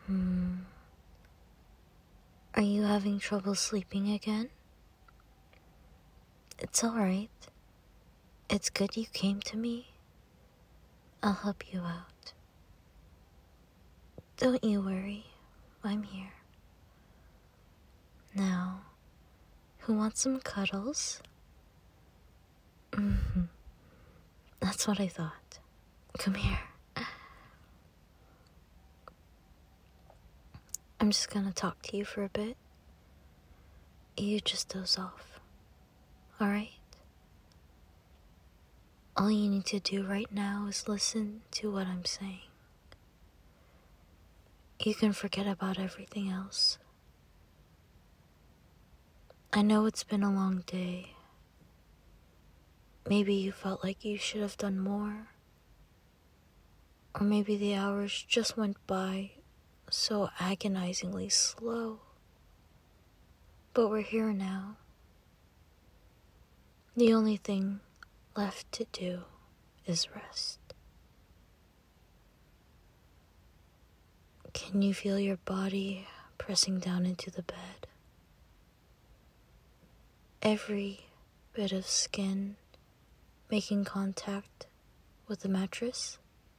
Are you having trouble sleeping again? It's alright. It's good you came to me. I'll help you out. Don't you worry. I'm here. Now, who wants some cuddles? That's what I thought. Come here. I'm just gonna talk to you for a bit. You just doze off. Alright? All you need to do right now is listen to what I'm saying. You can forget about everything else. I know it's been a long day. Maybe you felt like you should have done more. Or maybe the hours just went by so agonizingly slow. But we're here now. The only thing left to do is rest. Can you feel your body pressing down into the bed? Every bit of skin making contact with the mattress?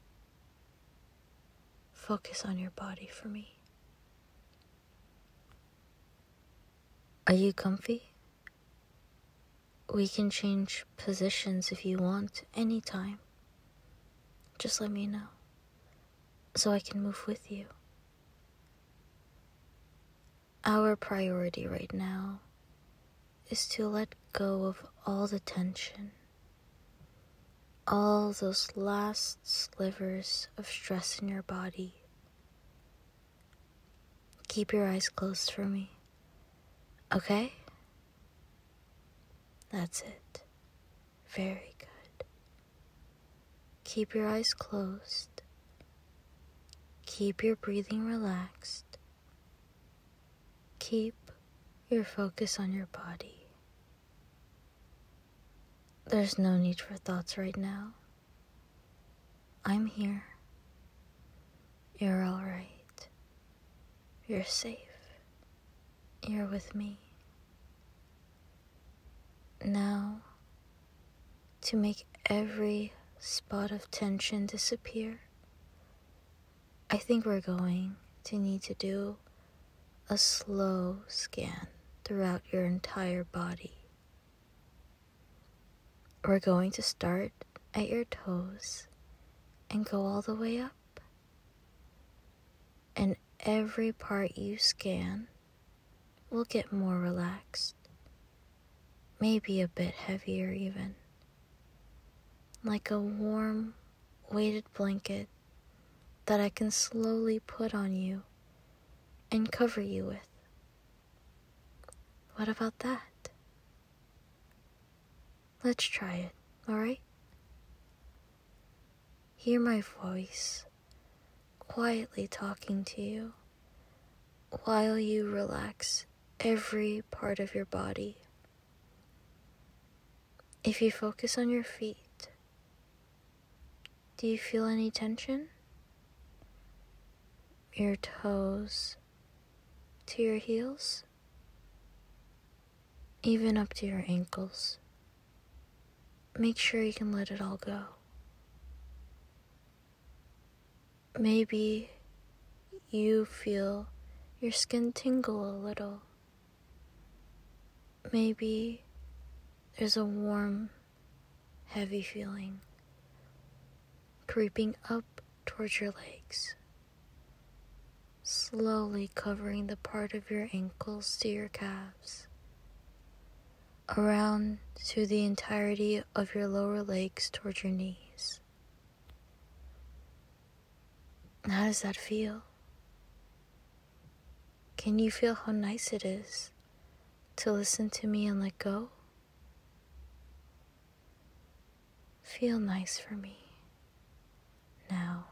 Focus on your body for me. Are you comfy? We can change positions if you want, anytime. Just let me know, so I can move with you. Our priority right now is to let go of all the tension, all those last slivers of stress in your body. Keep your eyes closed for me, okay? That's it. Very good. Keep your eyes closed. Keep your breathing relaxed. Keep your focus on your body. There's no need for thoughts right now. I'm here. You're all right. You're safe. You're with me. Now, to make every spot of tension disappear, I think we're going to need to do a slow scan throughout your entire body. We're going to start at your toes and go all the way up. And every part you scan will get more relaxed. Maybe a bit heavier even. Like a warm, weighted blanket that I can slowly put on you and cover you with. What about that? Let's try it, alright? Hear my voice quietly talking to you while you relax every part of your body. If you focus on your feet, do you feel any tension? Your toes to your heels? Even up to your ankles. Make sure you can let it all go. Maybe you feel your skin tingle a little. Maybe there's a warm, heavy feeling creeping up towards your legs, slowly covering the part of your ankles to your calves, around to the entirety of your lower legs towards your knees. How does that feel? Can you feel how nice it is to listen to me and let go? Feel nice for me now.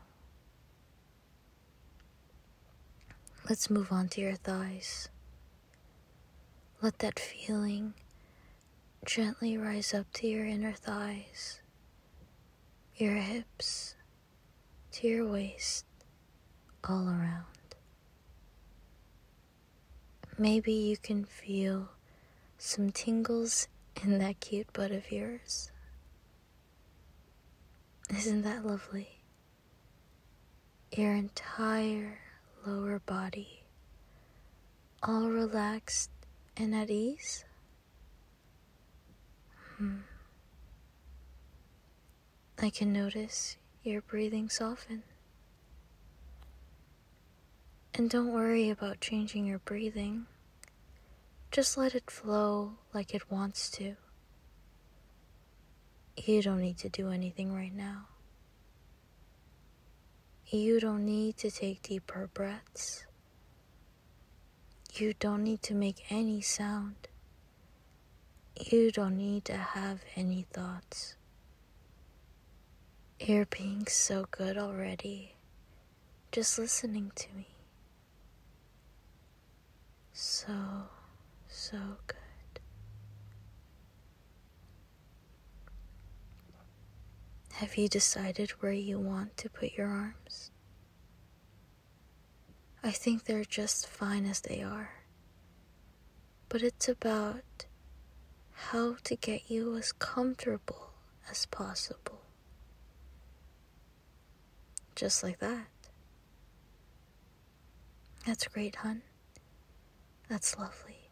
Let's move on to your thighs. Let that feeling gently rise up to your inner thighs, your hips, to your waist, all around. maybe you can feel some tingles in that cute butt of yours. Isn't that lovely? Your entire lower body all relaxed and at ease. I can notice your breathing soften. And don't worry about changing your breathing. Just let it flow like it wants to. You don't need to do anything right now. You don't need to take deeper breaths. You don't need to make any sound. You don't need to have any thoughts. You're being so good already, just listening to me. So good. Have you decided where you want to put your arms? I think they're just fine as they are. But it's about how to get you as comfortable as possible. Just like that. That's great, hun. That's lovely.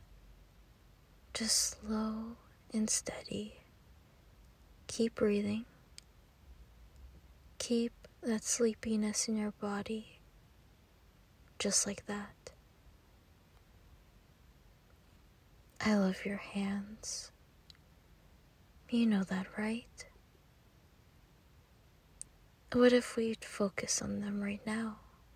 Just slow and steady. Keep breathing. Keep that sleepiness in your body. Just like that. I love your hands. You know that, right? What if we'd focus on them right now?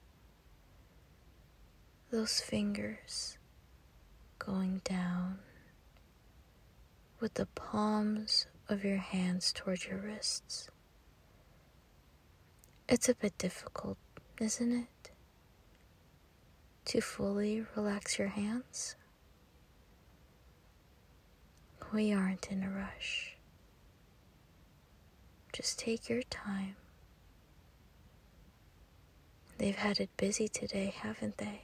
Those fingers going down with the palms of your hands towards your wrists. It's a bit difficult, isn't it? To fully relax your hands? We aren't in a rush. Just take your time. They've had it busy today, haven't they?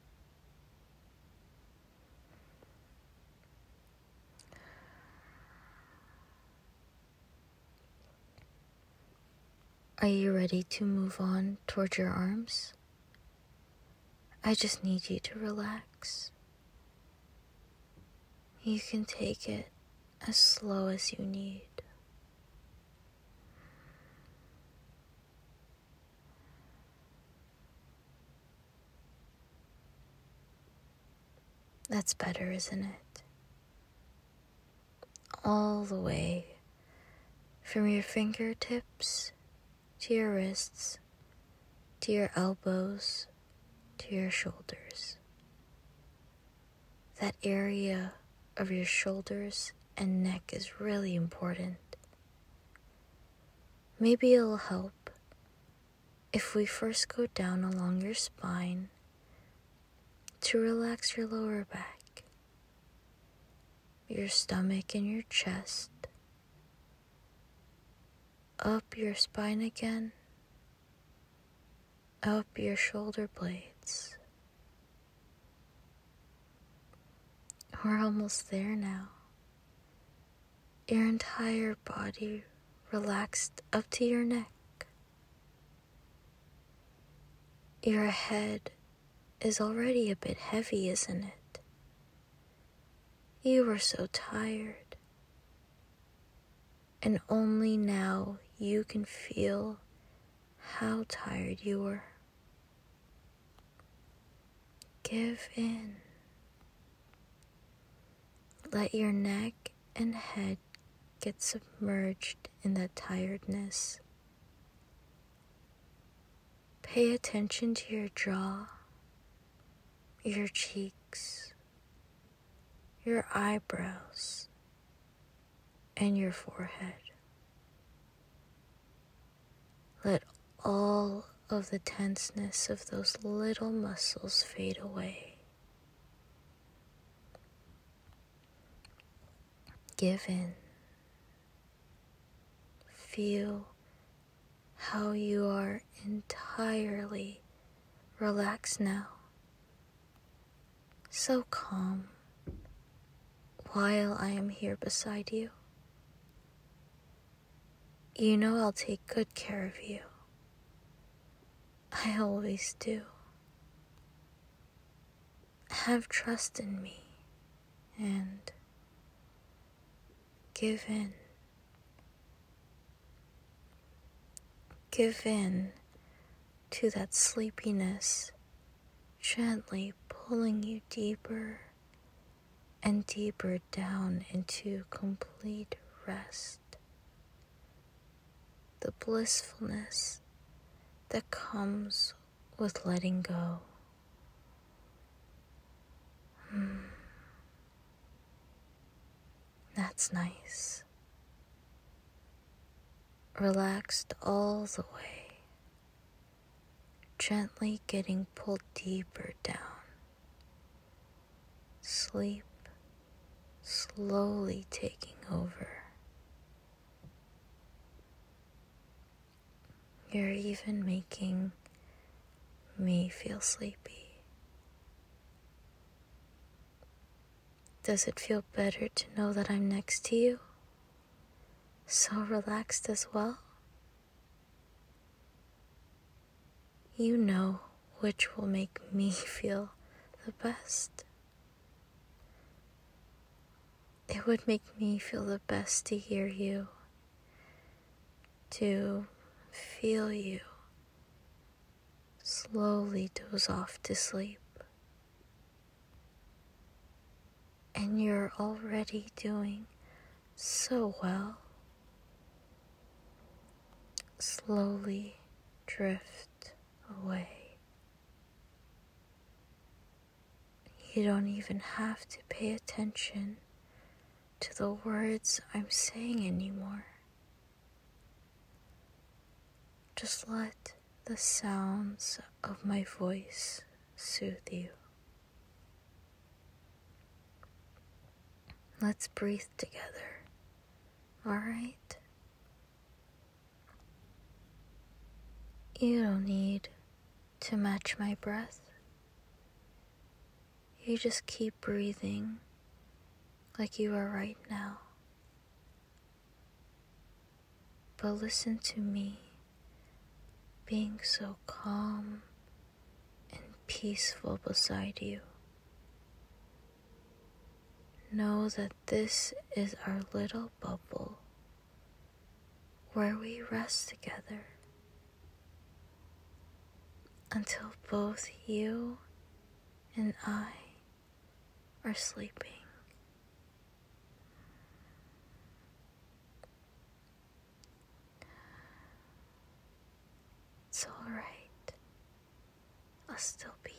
Are you ready to move on towards your arms? I just need you to relax. You can take it as slow as you need. That's better, isn't it? All the way from your fingertips to your wrists, to your elbows, to your shoulders. That area of your shoulders and neck is really important. Maybe it'll help if we first go down along your spine to relax your lower back, your stomach and your chest, up your spine again, up your shoulder blades. We're almost there now. Your entire body relaxed up to your neck. Your head is already a bit heavy, isn't it? You were so tired. And only now you can feel how tired you were. Give in. Let your neck and head get submerged in that tiredness. Pay attention to your jaw, your cheeks, your eyebrows, and your forehead. Let all of the tenseness of those little muscles fade away. Give in. Feel how you are entirely relaxed now. so calm while I am here beside you. You know I'll take good care of you. I always do. Have trust in me and give in. Give in to that sleepiness, gently pulling you deeper and deeper down into complete rest. The blissfulness that comes with letting go. That's nice. Relaxed all the way, gently getting pulled deeper down. Sleep slowly taking over. You're even making me feel sleepy. Does it feel better to know that I'm next to you? So relaxed as well? You know which will make me feel the best. It would make me feel the best to hear you, to feel you slowly doze off to sleep. And you're already doing so well. Slowly drift away. You don't even have to pay attention to the words I'm saying anymore. Just let the sounds of my voice soothe you. Let's breathe together, alright? You don't need to match my breath. You just keep breathing like you are right now. But listen to me being so calm and peaceful beside you. Know that this is our little bubble where we rest together until both you and I are sleeping. It's alright. I'll still be